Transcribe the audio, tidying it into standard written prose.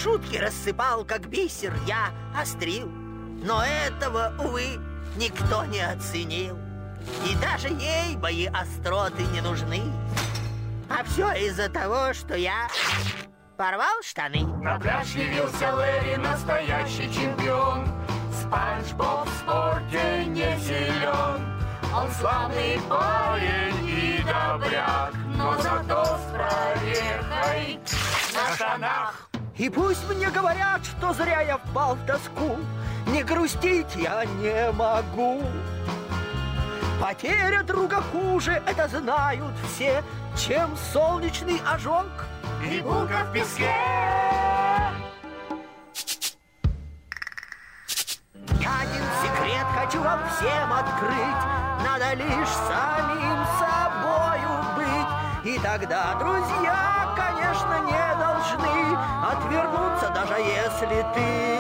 шутки рассыпал, как бисер, я острил. Но этого, увы, никто не оценил. И даже ей мои остроты не нужны. А все из-за того, что я порвал штаны. На пляж явился Лэри, настоящий чемпион. Спанч Боб в спорте не силен. Он славный парень и добряк, но зато с прорехой на штанах. И пусть мне говорят, что зря я впал в тоску, не грустить я не могу. Потеря друга хуже, это знают все, чем солнечный ожог и булка в песке. Я один секрет хочу вам всем открыть: надо лишь самим собою быть. И тогда друзья, конечно, не должны отвернуться, даже если ты